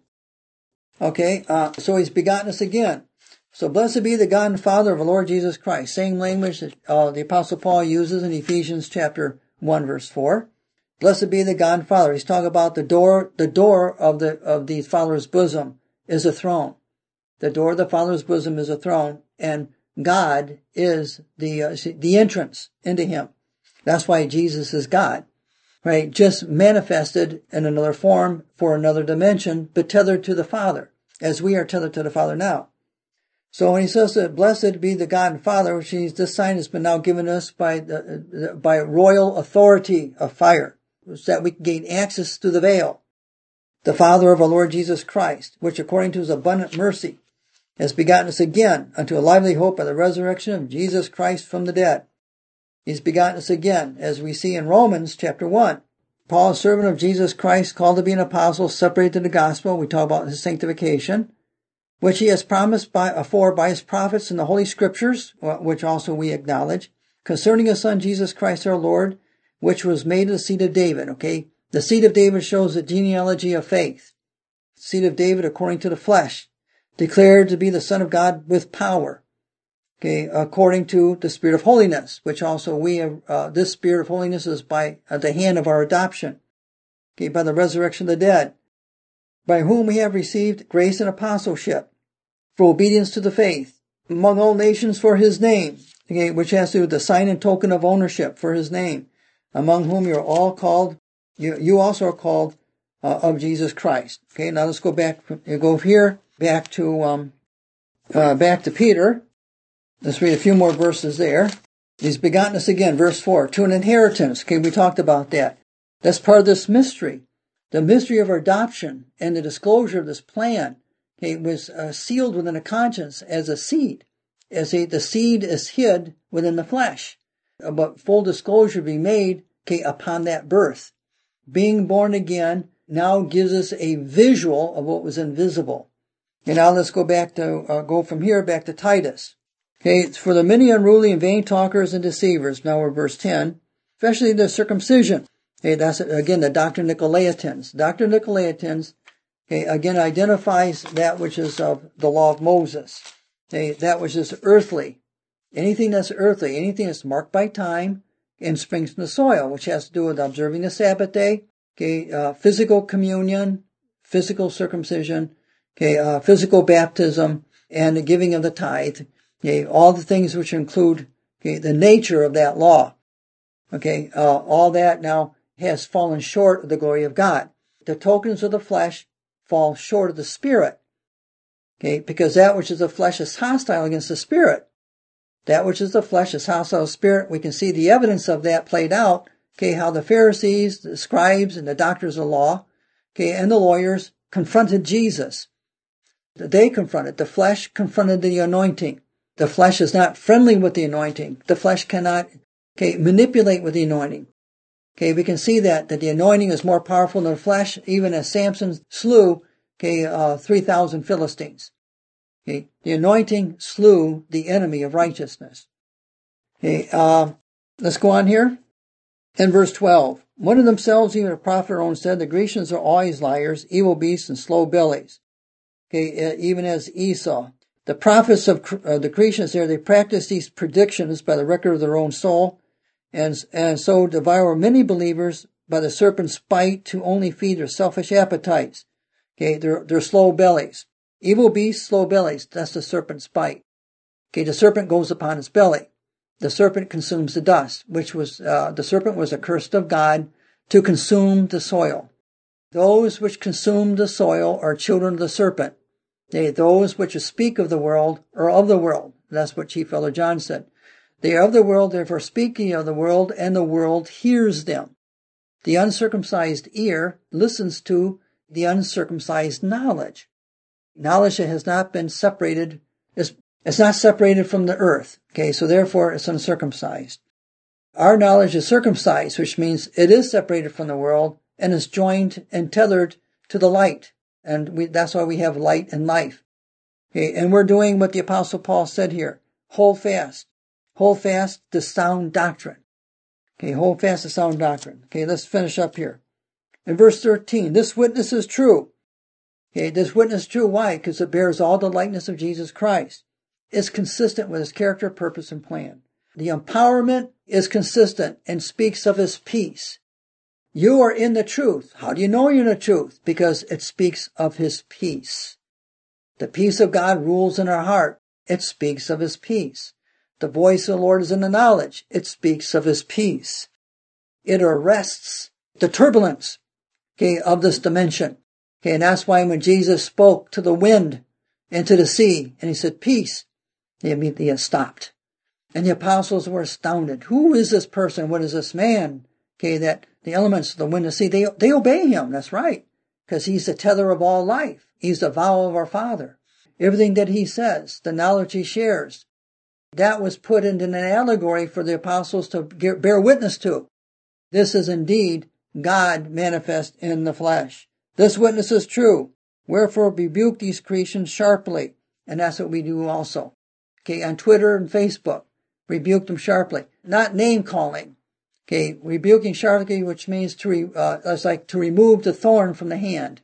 Okay, uh, so he's begotten us again. So blessed be the God and Father of our Lord Jesus Christ. Same language that uh, the Apostle Paul uses in Ephesians chapter one, verse four. Blessed be the God and Father. He's talking about the door, the door of the, of the Father's bosom is a throne. The door of the Father's bosom is a throne, and God is the, uh, the entrance into him. That's why Jesus is God. Right? Just manifested in another form for another dimension, but tethered to the Father, as we are tethered to the Father now. So when he says that blessed be the God and Father, which means this sign has been now given us by the, by royal authority of fire, so that we can gain access to the veil. The Father of our Lord Jesus Christ, which according to his abundant mercy has begotten us again unto a lively hope by the resurrection of Jesus Christ from the dead. He's begotten us again, as we see in Romans chapter one. Paul, a servant of Jesus Christ, called to be an apostle, separated to the gospel. We talk about his sanctification, which he has promised by, afore by his prophets in the Holy Scriptures, which also we acknowledge, concerning his Son Jesus Christ our Lord, which was made of the seed of David, okay? The seed of David shows the genealogy of faith. The seed of David according to the flesh, declared to be the Son of God with power. Okay, according to the Spirit of holiness, which also we have, uh, this Spirit of holiness is by uh, the hand of our adoption. Okay, by the resurrection of the dead, by whom we have received grace and apostleship for obedience to the faith among all nations for his name. Okay, which has to do with the sign and token of ownership for his name, among whom you are all called, you, you also are called uh, of Jesus Christ. Okay, now let's go back, go here, back to, um, uh, back to Peter. Let's read a few more verses there. He's begotten us again, verse four, to an inheritance. Okay, we talked about that. That's part of this mystery. The mystery of our adoption and the disclosure of this plan, okay, was uh, sealed within a conscience as a seed. As a, the seed is hid within the flesh. But full disclosure being made, okay, upon that birth. Being born again now gives us a visual of what was invisible. And now let's go back to, uh, go from here back to Titus. Okay, it's for the many unruly and vain talkers and deceivers. Now we're verse ten. Especially the circumcision. Okay, that's, again, the Doctrine Nicolaitans. Doctrine Nicolaitans, okay, again, identifies that which is of the law of Moses. Okay, that which is earthly. Anything that's earthly, anything that's marked by time and springs from the soil, which has to do with observing the Sabbath day, okay, uh, physical communion, physical circumcision, okay, uh, physical baptism, and the giving of the tithe, okay, all the things which include, okay, the nature of that law. Okay, uh, all that now has fallen short of the glory of God. The tokens of the flesh fall short of the Spirit. Okay, because that which is the flesh is hostile against the Spirit. That which is the flesh is hostile to the Spirit. We can see the evidence of that played out. Okay, how the Pharisees, the scribes, and the doctors of law, okay, and the lawyers confronted Jesus. They confronted. The flesh confronted the anointing. The flesh is not friendly with the anointing. The flesh cannot, okay, manipulate with the anointing. Okay, we can see that, that the anointing is more powerful than the flesh, even as Samson slew, okay, uh, three thousand Philistines. Okay, the anointing slew the enemy of righteousness. Okay, uh, let's go on here. In verse twelve, one of themselves, even a prophet our own, said, the Grecians are always liars, evil beasts, and slow bellies. Okay, uh, even as Esau. The prophets of uh, the Grecians there, they practice these predictions by the record of their own soul, and, and so devour many believers by the serpent's bite to only feed their selfish appetites. Okay, they're, they're slow bellies. Evil beasts, slow bellies, that's the serpent's bite. Okay, the serpent goes upon its belly. The serpent consumes the dust, which was, uh, the serpent was accursed of God to consume the soil. Those which consume the soil are children of the serpent. They, those which speak of the world are of the world. That's what Chief Elder John said. They are of the world, therefore speaking of the world, and the world hears them. The uncircumcised ear listens to the uncircumcised knowledge. Knowledge that has not been separated, is, it's not separated from the earth. Okay, so therefore it's uncircumcised. Our knowledge is circumcised, which means it is separated from the world and is joined and tethered to the light. And we, that's why we have light and life. Okay, and we're doing what the Apostle Paul said here. Hold fast. Hold fast to sound doctrine. Okay, hold fast to sound doctrine. Okay, let's finish up here. In verse thirteen, this witness is true. Okay, this witness is true. Why? Because it bears all the likeness of Jesus Christ. It's consistent with his character, purpose, and plan. The empowerment is consistent and speaks of his peace. You are in the truth. How do you know you're in the truth? Because it speaks of his peace. The peace of God rules in our heart. It speaks of his peace. The voice of the Lord is in the knowledge. It speaks of his peace. It arrests the turbulence, okay, of this dimension. Okay, and that's why when Jesus spoke to the wind and to the sea, and he said, peace, they immediately stopped. And the apostles were astounded. Who is this person? What is this man? Okay, that the elements of the wind and the sea, they, they obey him. That's right. Because he's the tether of all life. He's the vow of our Father. Everything that he says, the knowledge he shares, that was put into an allegory for the apostles to bear witness to. This is indeed God manifest in the flesh. This witness is true. Wherefore rebuke these Cretans sharply. And that's what we do also. Okay, on Twitter and Facebook, rebuke them sharply. Not name calling. Okay, rebuking sharply, which means to, re, uh, it's like to remove the thorn from the hand.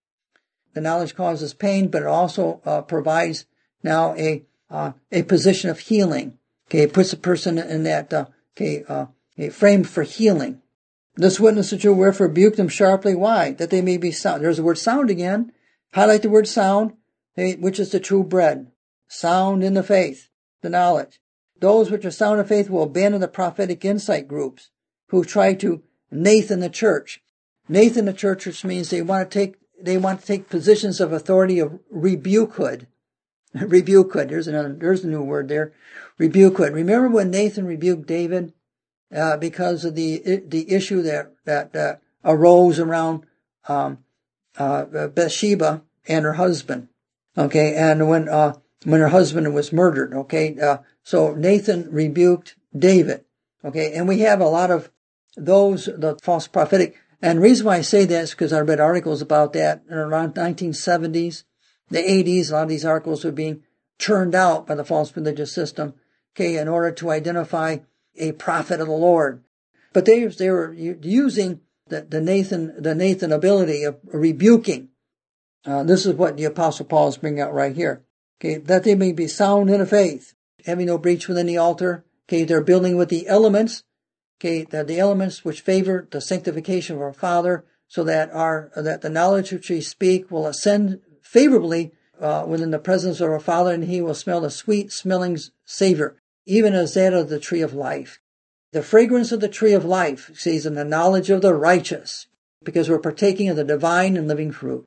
The knowledge causes pain, but it also uh, provides now a uh, a position of healing. Okay, it puts a person in that uh, okay uh, a frame for healing. This witness is true. Wherefore rebuke them sharply. Why? That they may be sound. There's the word sound again. Highlight the word sound, which is the true bread. Sound in the faith, the knowledge. Those which are sound in faith will abandon the prophetic insight groups who try to Nathan the church. Nathan the church, which means they want to take they want to take positions of authority of rebukehood. Rebukehood. There's another. There's a new word there. Rebukehood. Remember when Nathan rebuked David uh, because of the the issue that that uh, arose around um, uh, Bathsheba and her husband. Okay, and when uh, when her husband was murdered. Okay, uh, so Nathan rebuked David. Okay, and we have a lot of those, the false prophetic. And the reason why I say that is because I read articles about that in around nineteen seventies, the eighties. A lot of these articles were being churned out by the false religious system, okay, in order to identify a prophet of the Lord. But they they were using the, the Nathan the Nathan ability of rebuking. Uh, this is what the Apostle Paul is bringing out right here. Okay, that they may be sound in the faith, having no breach within the altar. Okay, they're building with the elements. Okay, the, the elements which favor the sanctification of our Father, so that our that the knowledge which we speak will ascend favorably uh, within the presence of our Father, and He will smell a sweet smelling savor, even as that of the tree of life. The fragrance of the tree of life sees in the knowledge of the righteous, because we're partaking of the divine and living fruit.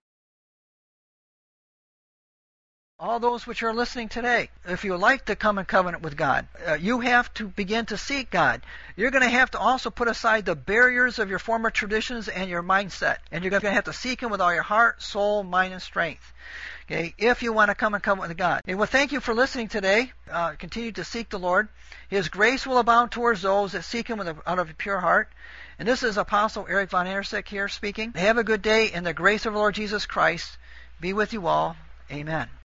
All those which are listening today, if you would like to come in covenant with God, uh, you have to begin to seek God. You're going to have to also put aside the barriers of your former traditions and your mindset. And you're going to have to seek Him with all your heart, soul, mind, and strength. Okay, if you want to come in covenant with God. And well, thank you for listening today. Uh, continue to seek the Lord. His grace will abound towards those that seek Him with a, out of a pure heart. And this is Apostle Eric Von Andersek here speaking. Have a good day, and the grace of the Lord Jesus Christ be with you all. Amen.